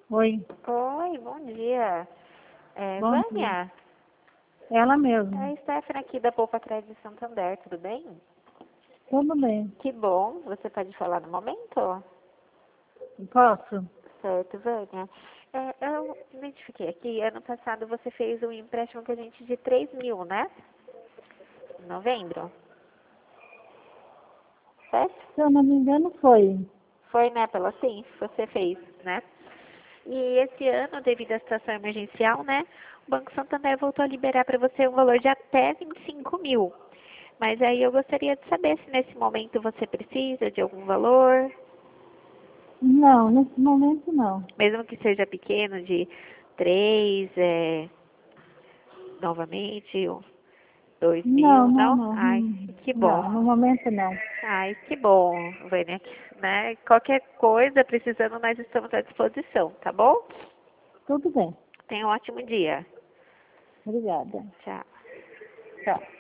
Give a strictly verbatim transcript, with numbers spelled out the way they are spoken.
Oi, Oi, bom dia. É, bom dia. Vânia, Ela é mesma. a Stephanie aqui da Poupa Crédito Santander, tudo bem? Tudo bem. Que bom, você pode falar no momento? Posso? Certo, Vânia. É, eu identifiquei aqui, ano passado você fez um empréstimo com a gente de três mil, né? Em novembro, certo? Se eu não me engano, foi. Foi, né, pela Sim, você fez, né? E esse ano, devido à situação emergencial, né, o Banco Santander voltou a liberar para você um valor de até vinte e cinco mil. Mas aí eu gostaria de saber se nesse momento você precisa de algum valor, Não, nesse momento não. mesmo que seja pequeno, de três, é, novamente, ou dois Não, mil, não, não? não. Ai, Hum, que bom. Não, no momento não. Ai, que bom, Vânia, né? Qualquer coisa precisando, nós estamos à disposição, tá bom? Tudo bem. Tenha um ótimo dia. Obrigada. Tchau. Tchau.